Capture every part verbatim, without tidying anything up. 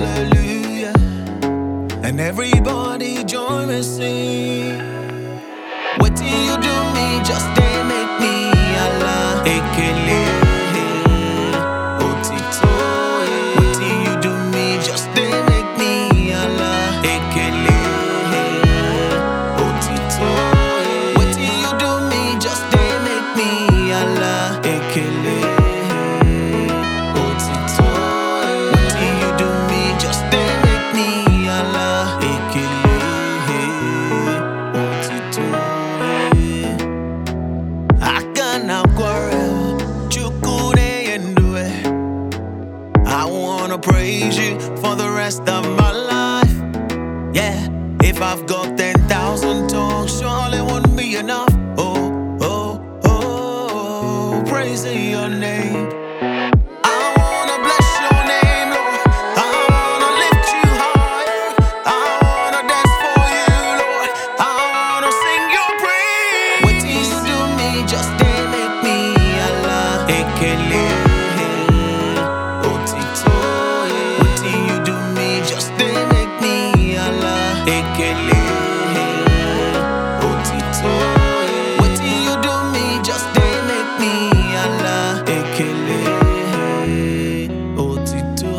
hallelujah. And everybody join me sing. What do you do me? Just they make me Allah. Ekele, Otito. What do you do me? Just they make me Allah. Ekele, Otito. What do you do me? Just they make me Allah. Ekele, Otito. What do you do me? Just they make me Allah. Ekele, Otito. I cannot quarrel, chukude endue. I wanna praise you for the rest of my life. Yeah, if I've got ten thousand tongues, surely won't be enough. Oh, oh, oh, praising your name. I wanna bless your name, Lord. I wanna lift you higher. I wanna dance for you, Lord. I wanna sing your praise. What do you do me? Just they make me Allah. Ekele, Otito. What do you do me? Just they make me Allah. Ekele, Otito. What do you do me? Just they make me Allah. Ekele, Otito.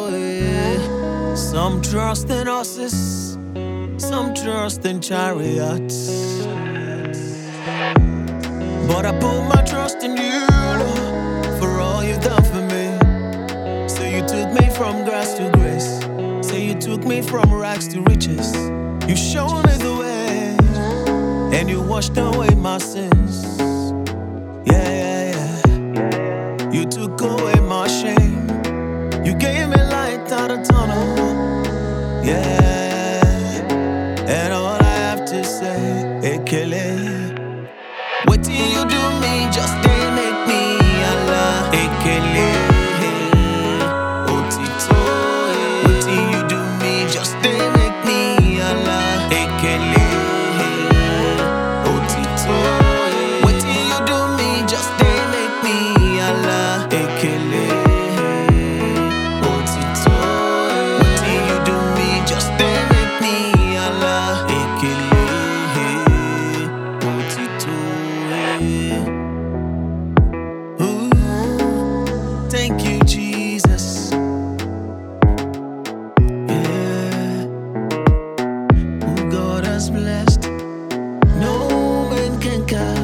Some trust in horses, some trust in chariots, but I put my trust in you, Lord, for all you've done for me. Say you took me from grass to grace. Say you took me from rags to riches. You showed me the way, and you washed away my sins. Yeah, yeah, yeah. You took away my shame. You gave me light out of tunnel. Yeah, and all I have to say, Ekele. What do you do me? Just they make me Allah. Ekele, Otito. What do you do me? Just they make me Allah. Ekele, Otito. What do you do me? Just they make me Allah. Ekele, Otito. What do you do me? Just they make me Allah. Ekele, Otito. Ooh, thank you, Jesus. Yeah, who God has blessed, no man can count.